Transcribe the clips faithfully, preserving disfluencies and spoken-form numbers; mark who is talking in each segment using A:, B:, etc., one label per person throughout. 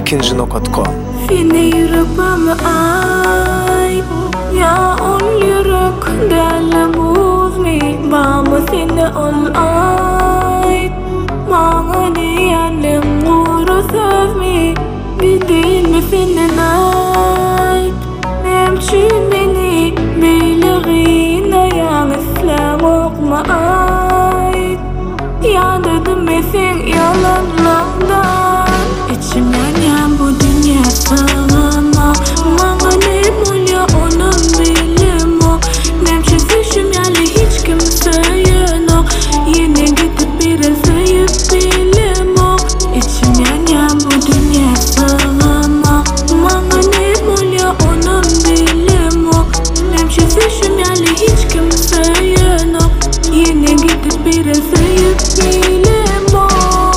A: ikinci nokta com.
B: Fini yürüpüm ay ya ol yürük delle buzmi Bama seni ol ay Bana diyelim guru sözmi Bidil mi fini nayt Nemçi beni Beylığine yan İslam okma ay Ya dedim mi sen yalanlardan İçim yanyan bu dünya sağına Mağalim ol ya onun bilim o Nemçi fişim yerli hiç kimseye no Yine gidip bir el sayıp bilim o İçim yanyan bu dünya sağına Mağalim ol ya onun bilim o Nemçi fişim yerli hiç kimseye no Yine gidip bir el sayıp bilim o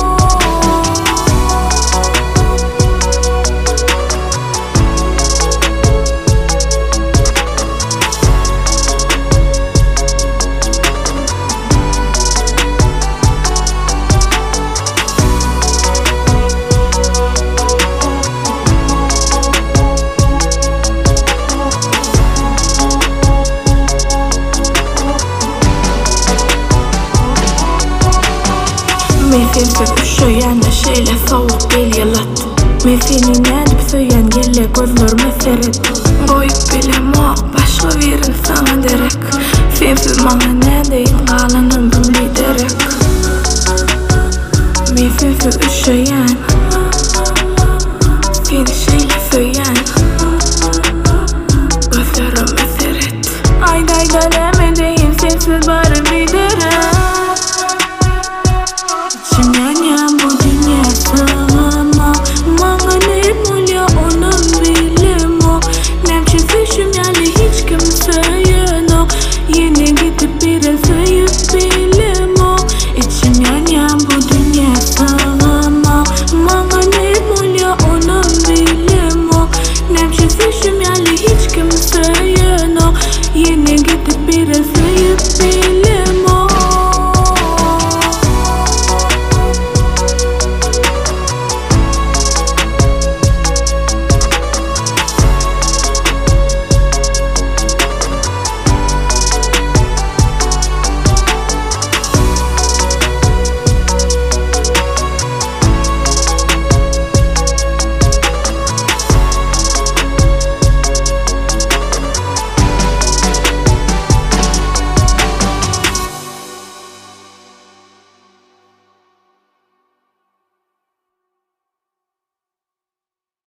B: Men finns üşüyen neşeyle soğuk gel yalat Men senin edip söyyen gelle gözlerime seret Koyup bilem o başka verin sana derek Sensiz bana ne deyin kalanım bildi derek Men sensiz üşüyen